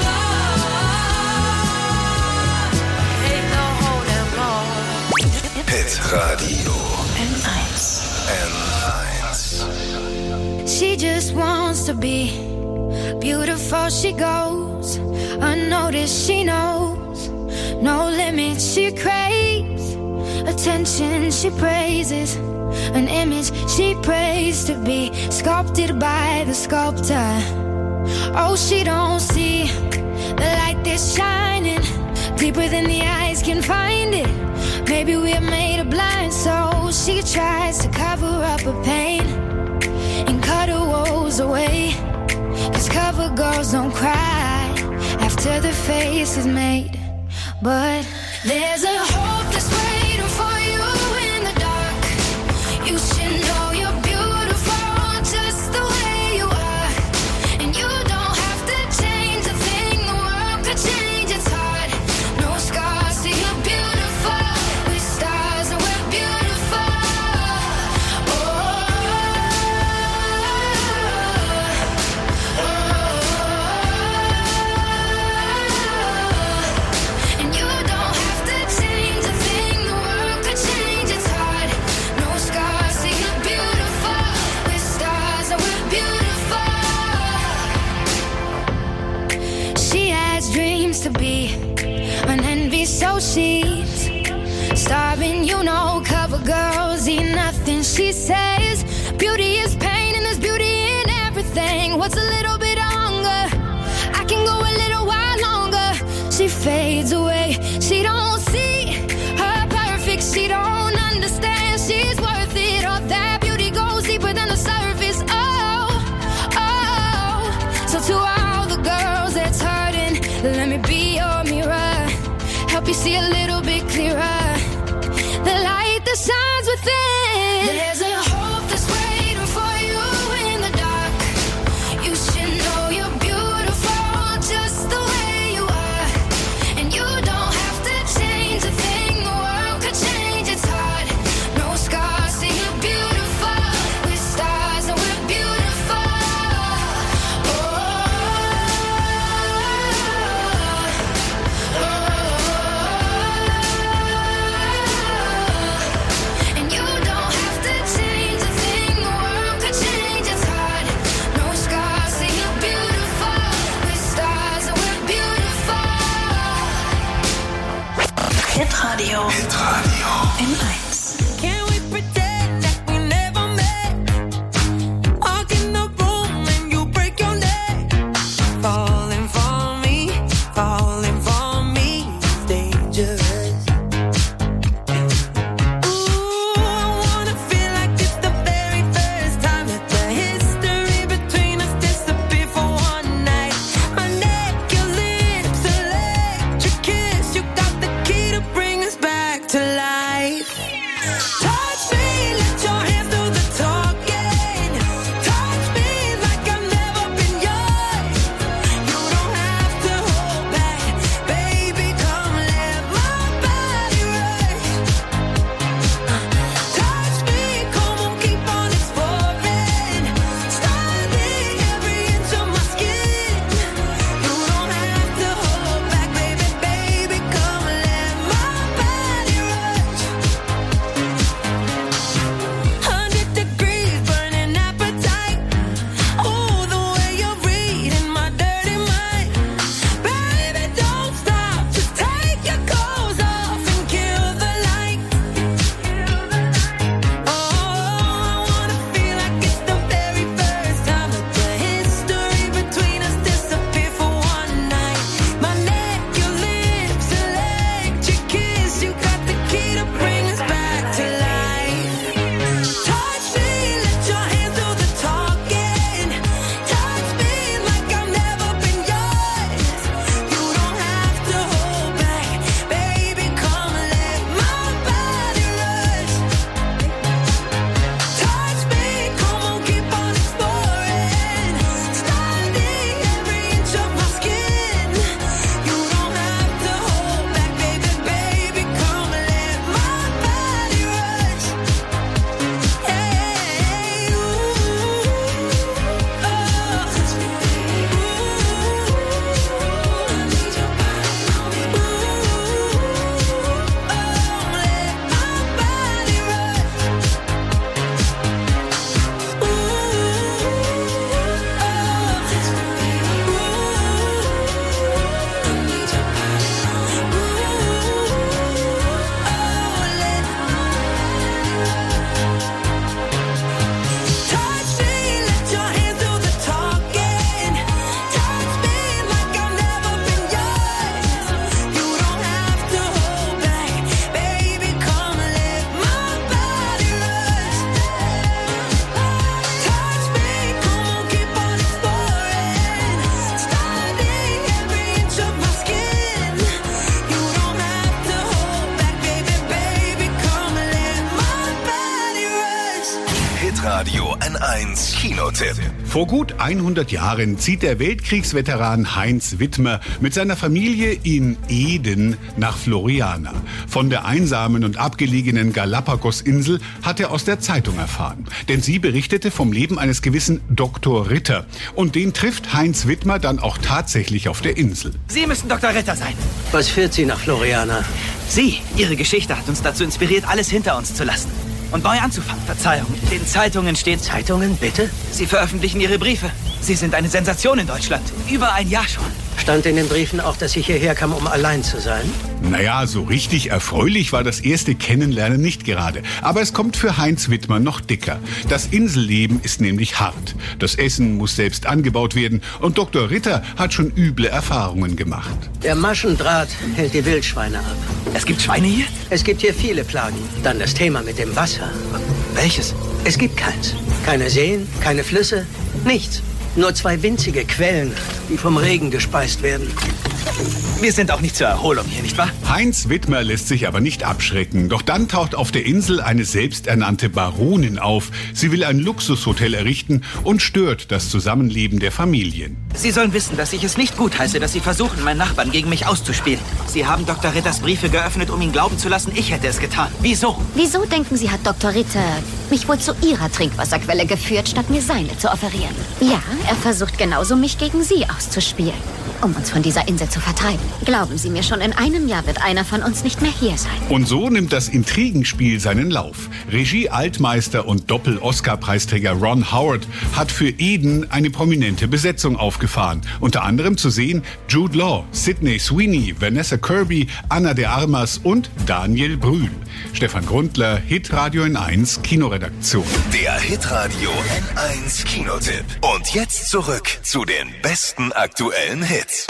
lot. You hate the whole damn lot. Hitradio N1. N1. She just wants to be beautiful. She goes unnoticed. She knows no limits. She craves attention. She praises an image she prays to be sculpted by the sculptor. Oh, she don't see the light that's shining deeper than the eyes can find it. Maybe we're made of blind souls. She tries to cover up her pain and cut her woes away. 'Cause cover girls don't cry after the face is made. But there's a hope that's waiting for She has dreams to be an envy, so she's starving, you know, cover girls eat nothing. She says beauty is pain and there's beauty in everything. What's a little bit of hunger? I can go a little while longer. She fades away. She don't see her perfect. She don't understand she's worth it. All that beauty goes deeper than the surface. Oh, oh. So to all the girls that's hurting, let me be your mirror. Help you see a little bit clearer. The light that shines within. There's a hope that's waiting for you in the dark. You should know you're beautiful just the way you are. And you don't have to change a thing. The world could change, it's hard. No scars, see you're beautiful. We're stars and we're beautiful. Oh, and you don't have to change a thing. The world could change, it's hard. No scars, see you're beautiful. We're stars and we're beautiful. Hitradio N1. Can we pretend that we never met? Walk in the room and you break your neck. Falling for me is dangerous. Ooh, I wanna feel like it's the very first time that the history between us disappeared for one night. My neck, your lips, electric kiss. You got the key to bring us back to life. Touch me, let your hands do the talking. Touch me like I've never been yours. You don't have to hold back, baby. Come let my body rush. Touch me, come on, keep on exploring. Study every inch of my skin. You don't have to hold back, baby, baby. Come let my body rush. 100 degrees, burning appetite. Oh, the way you're reading my dirty mind. Baby, don't stop, just take your clothes off and kill the light. Oh, I wanna feel like it's the very first time that the history between us disappeared for one night. My neck, your lips, electric kiss. You got the key to bring us back to life. Touch me, let your hands do the talking. Touch me like I've never been yours. You don't have to hold back, baby. Come let my body rush. Touch me, come on, keep on exploring. Study every inch of my skin. You don't have to hold back, baby, baby. Come let my body rush. Hey, ooh, oh, touch me, ooh, I need your body on me. Ooh, oh, let my body rush. Ooh, oh, touch me, ooh, I need your body on me. Ooh, oh, let touch me, let your hands do the talking. Touch me like I've never been yours. You don't have to hold back, baby. Come let my body rush. Touch me, come on, keep on exploring. Study every inch of my skin. You don't have to hold back, baby, baby. Come let my body rush. Hitradio N1 Kinotipp. Vor gut 100 Jahren zieht der Weltkriegsveteran Heinz Wittmer mit seiner Familie in Eden nach Floriana. Von der einsamen und abgelegenen Galapagos-Insel hat er aus der Zeitung erfahren. Denn sie berichtete vom Leben eines gewissen Dr. Ritter. Und den trifft Heinz Wittmer dann auch tatsächlich auf der Insel. Sie müssen Dr. Ritter sein. Was führt Sie nach Floriana? Sie, Ihre Geschichte hat uns dazu inspiriert, alles hinter uns zu lassen. Und neu anzufangen. Verzeihung, in den Zeitungen steht... Zeitungen, bitte? Sie veröffentlichen Ihre Briefe. Sie sind eine Sensation in Deutschland. Über ein Jahr schon. Stand in den Briefen auch, dass ich hierher kam, um allein zu sein? Naja, so richtig erfreulich war das erste Kennenlernen nicht gerade. Aber es kommt für Heinz Wittmer noch dicker. Das Inselleben ist nämlich hart. Das Essen muss selbst angebaut werden und Dr. Ritter hat schon üble Erfahrungen gemacht. Der Maschendraht hält die Wildschweine ab. Es gibt Schweine hier? Es gibt hier viele Plagen. Dann das Thema mit dem Wasser. Welches? Es gibt keins. Keine Seen, keine Flüsse, nichts. Nur 2 winzige Quellen, die vom Regen gespeist werden. Wir sind auch nicht zur Erholung hier, nicht wahr? Heinz Wittmer lässt sich aber nicht abschrecken. Doch dann taucht auf der Insel eine selbsternannte Baronin auf. Sie will ein Luxushotel errichten und stört das Zusammenleben der Familien. Sie sollen wissen, dass ich es nicht gutheiße, dass Sie versuchen, meinen Nachbarn gegen mich auszuspielen. Sie haben Dr. Ritters Briefe geöffnet, um ihn glauben zu lassen, ich hätte es getan. Wieso? Wieso denken Sie, hat Dr. Ritter mich wohl zu Ihrer Trinkwasserquelle geführt, statt mir seine zu offerieren? Ja, er versucht genauso, mich gegen Sie auszuspielen, um uns von dieser Insel zu vertreiben. Glauben Sie mir, schon in einem Jahr wird einer von uns nicht mehr hier sein. Und so nimmt das Intrigenspiel seinen Lauf. Regie-Altmeister und Doppel-Oscar-Preisträger Ron Howard hat für Eden eine prominente Besetzung aufgefahren. Unter anderem zu sehen Jude Law, Sydney Sweeney, Vanessa Kirby, Ana de Armas und Daniel Brühl. Stefan Grundler, Hitradio N1 Kinoredaktion. Der Hitradio N1 Kinotipp. Und jetzt zurück zu den besten aktuellen Hits.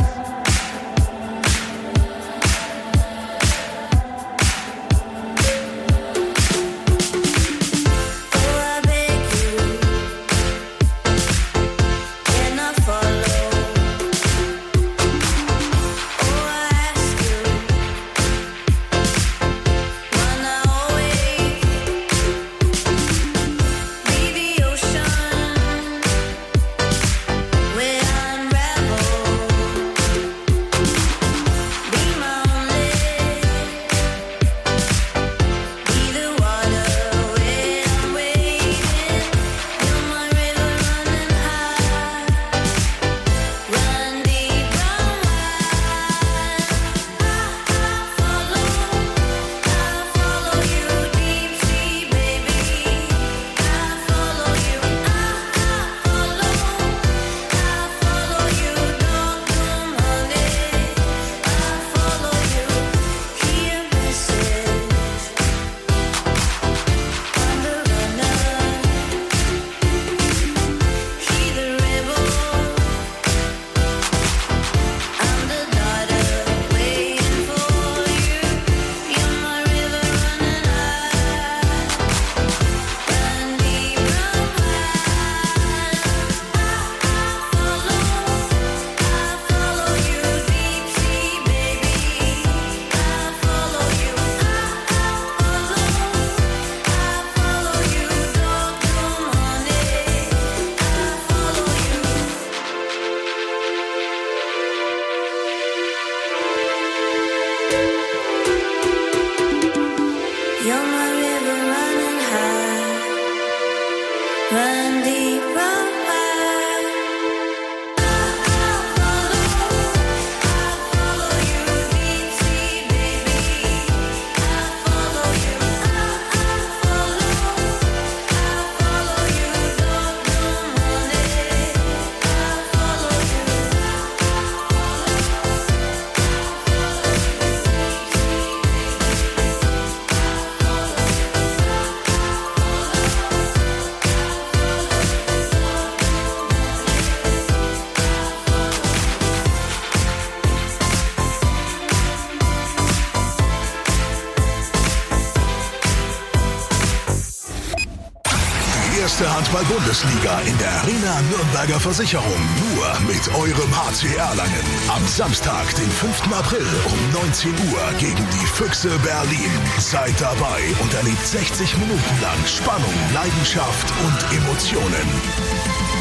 Handball-Bundesliga in der Arena Nürnberger Versicherung. Nur mit eurem HC Erlangen. Am Samstag, den 5. April um 19 Uhr gegen die Füchse Berlin. Seid dabei und erlebt 60 Minuten lang Spannung, Leidenschaft und Emotionen.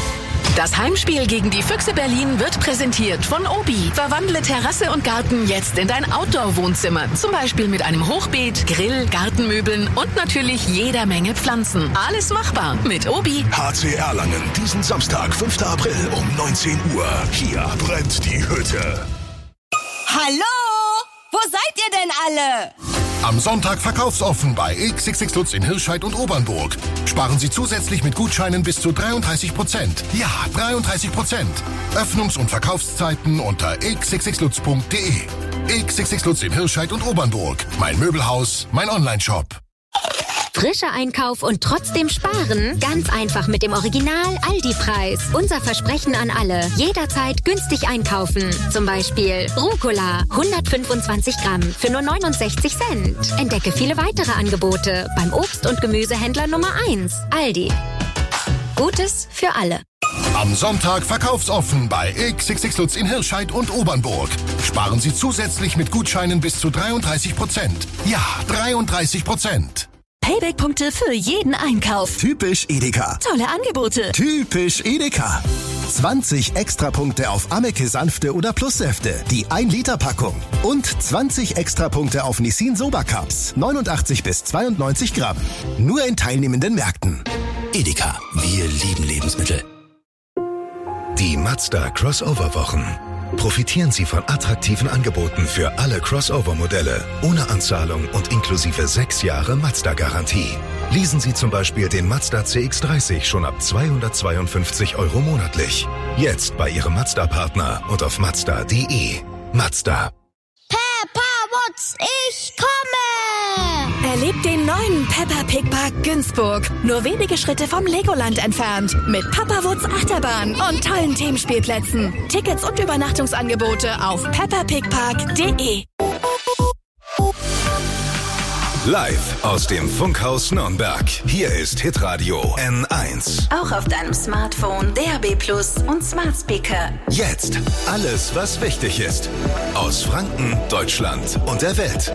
Das Heimspiel gegen die Füchse Berlin wird präsentiert von Obi. Verwandle Terrasse und Garten jetzt in dein Outdoor-Wohnzimmer. Zum Beispiel mit einem Hochbeet, Grill, Gartenmöbeln und natürlich jeder Menge Pflanzen. Alles machbar mit Obi. HC Erlangen, diesen Samstag, 5. April um 19 Uhr. Hier brennt die Hütte. Hallo? Wo seid ihr denn alle? Am Sonntag verkaufsoffen bei XXX Lutz in Hirscheid und Obernburg. Sparen Sie zusätzlich mit Gutscheinen bis zu 33%. Ja, 33%. Öffnungs- und Verkaufszeiten unter xxxlutz.de. XXX Lutz in Hirscheid und Obernburg. Mein Möbelhaus, mein Onlineshop. Frischer Einkauf und trotzdem sparen? Ganz einfach mit dem Original Aldi-Preis. Unser Versprechen an alle. Jederzeit günstig einkaufen. Zum Beispiel Rucola, 125 Gramm für nur 69 Cent. Entdecke viele weitere Angebote beim Obst- und Gemüsehändler Nummer 1. Aldi. Gutes für alle. Am Sonntag verkaufsoffen bei XXX Lutz in Hirscheid und Obernburg. Sparen Sie zusätzlich mit Gutscheinen bis zu 33%. Ja, 33%. Payback-Punkte für jeden Einkauf. Typisch Edeka. Tolle Angebote. Typisch Edeka. 20 Extrapunkte auf Ameke Sanfte oder Plussäfte, die 1-Liter-Packung. Und 20 Extrapunkte auf Nissin Soba Cups, 89 bis 92 Gramm. Nur in teilnehmenden Märkten. Edeka, wir lieben Lebensmittel. Die Mazda Crossover-Wochen. Profitieren Sie von attraktiven Angeboten für alle Crossover-Modelle, ohne Anzahlung und inklusive 6 Jahre Mazda-Garantie. Leasen Sie zum Beispiel den Mazda CX-30 schon ab 252 € monatlich. Jetzt bei Ihrem Mazda-Partner und auf Mazda.de. Mazda. Peppa Wutz, ich komme! Erlebt den neuen Peppa Pig Park Günzburg. Nur wenige Schritte vom Legoland entfernt. Mit Papa Wutz Achterbahn und tollen Themenspielplätzen. Tickets und Übernachtungsangebote auf peppapigpark.de. Live aus dem Funkhaus Nürnberg. Hier ist Hitradio N1. Auch auf deinem Smartphone, DAB+ und Smart Speaker. Jetzt alles, was wichtig ist. Aus Franken, Deutschland und der Welt.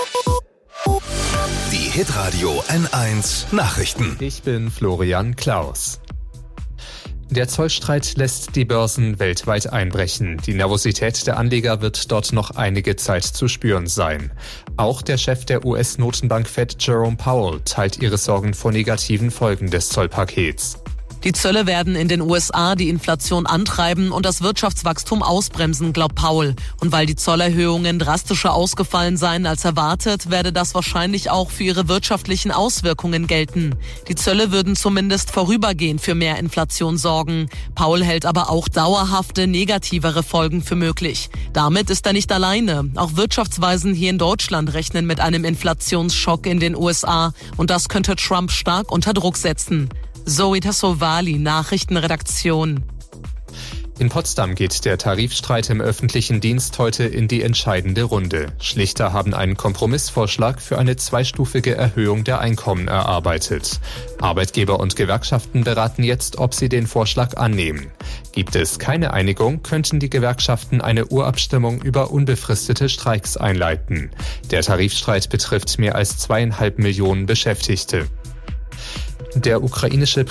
Die Hitradio N1 Nachrichten. Ich bin Florian Klaus. Der Zollstreit lässt die Börsen weltweit einbrechen. Die Nervosität der Anleger wird dort noch einige Zeit zu spüren sein. Auch der Chef der US-Notenbank Fed, Jerome Powell, teilt ihre Sorgen vor negativen Folgen des Zollpakets. Die Zölle werden in den USA die Inflation antreiben und das Wirtschaftswachstum ausbremsen, glaubt Powell. Und weil die Zollerhöhungen drastischer ausgefallen seien als erwartet, werde das wahrscheinlich auch für ihre wirtschaftlichen Auswirkungen gelten. Die Zölle würden zumindest vorübergehend für mehr Inflation sorgen. Powell hält aber auch dauerhafte, negativere Folgen für möglich. Damit ist er nicht alleine. Auch Wirtschaftsweisen hier in Deutschland rechnen mit einem Inflationsschock in den USA. Und das könnte Trump stark unter Druck setzen. Zoe Tassovali, Nachrichtenredaktion. In Potsdam geht der Tarifstreit im öffentlichen Dienst heute in die entscheidende Runde. Schlichter haben einen Kompromissvorschlag für eine zweistufige Erhöhung der Einkommen erarbeitet. Arbeitgeber und Gewerkschaften beraten jetzt, ob sie den Vorschlag annehmen. Gibt es keine Einigung, könnten die Gewerkschaften eine Urabstimmung über unbefristete Streiks einleiten. Der Tarifstreit betrifft mehr als 2,5 Millionen Beschäftigte. Der ukrainische